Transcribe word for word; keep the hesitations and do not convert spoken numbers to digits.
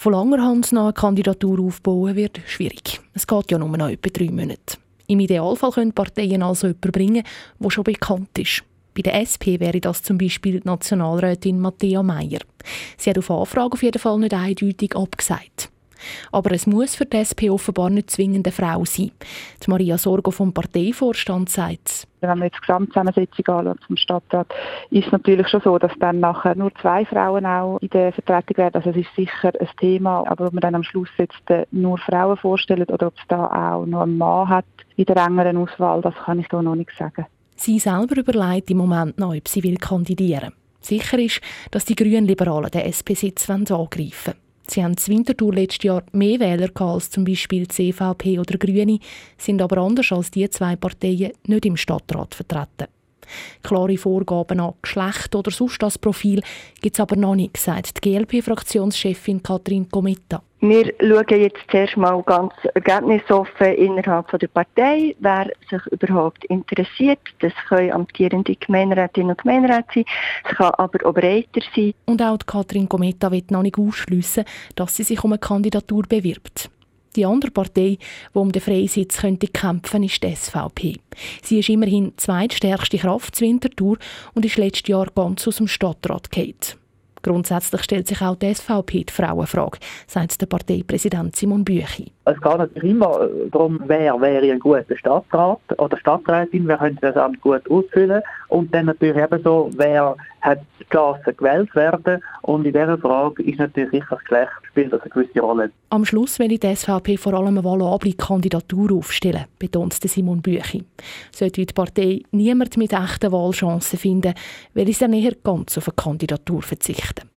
Von langer Hand noch eine Kandidatur aufbauen wird schwierig. Es geht ja nur noch etwa drei Monate. Im Idealfall können Parteien also jemanden bringen, der schon bekannt ist. Bei der S P wäre das zum Beispiel die Nationalrätin Matthäa Meier. Sie hat auf Anfrage auf jeden Fall nicht eindeutig abgesagt. Aber es muss für die S P offenbar nicht zwingend eine Frau sein. Die Maria Sorgo vom Parteivorstand sagt: Wenn man jetzt die Gesamtzusammensetzung anschaut vom Stadtrat, ist es natürlich schon so, dass dann nachher nur zwei Frauen auch in der Vertretung werden. Also es ist sicher ein Thema, aber ob man dann am Schluss jetzt nur Frauen vorstellt oder ob es da auch noch einen Mann hat in der engeren Auswahl, das kann ich da noch nicht sagen. Sie selber überlegt im Moment noch, ob sie will kandidieren will. Sicher ist, dass die Grünliberalen den S P-Sitz angreifen wollen. Sie haben in Winterthur letztes Jahr mehr Wähler als zum Beispiel die C V P oder Grüne, sind aber anders als die zwei Parteien nicht im Stadtrat vertreten. Klare Vorgaben an Geschlecht oder sonst das Profil gibt es aber noch nicht, sagt die G L P-Fraktionschefin Katrin Cometta. Wir schauen jetzt zuerst mal ganz ergebnisoffen innerhalb der Partei, wer sich überhaupt interessiert. Das können amtierende Gemeinderätinnen und Gemeinderäte sein, es kann aber auch breiter sein. Und auch die Katrin Cometta will noch nicht ausschliessen, dass sie sich um eine Kandidatur bewirbt. Die andere Partei, die um den Freisitz könnte kämpfen, ist die S V P. Sie ist immerhin die zweitstärkste Kraft in Winterthur und ist letztes Jahr ganz aus dem Stadtrat gefallen. Grundsätzlich stellt sich auch die S V P die Frauenfrage, sagt der Parteipräsident Simon Büchi. Es geht natürlich immer darum, wer wäre ein guter Stadtrat oder Stadträtin, wer könnte das Amt gut ausfüllen und dann natürlich ebenso, wer hat die Chance gewählt werden. Und in dieser Frage ist natürlich sicher das Geschlecht spielt das eine gewisse Rolle. Am Schluss will die S V P vor allem eine valable Kandidatur aufstellen, betont Simon Büchi. Sollte die Partei niemand mit echten Wahlchancen finden, will es dann eher ganz auf eine Kandidatur verzichten.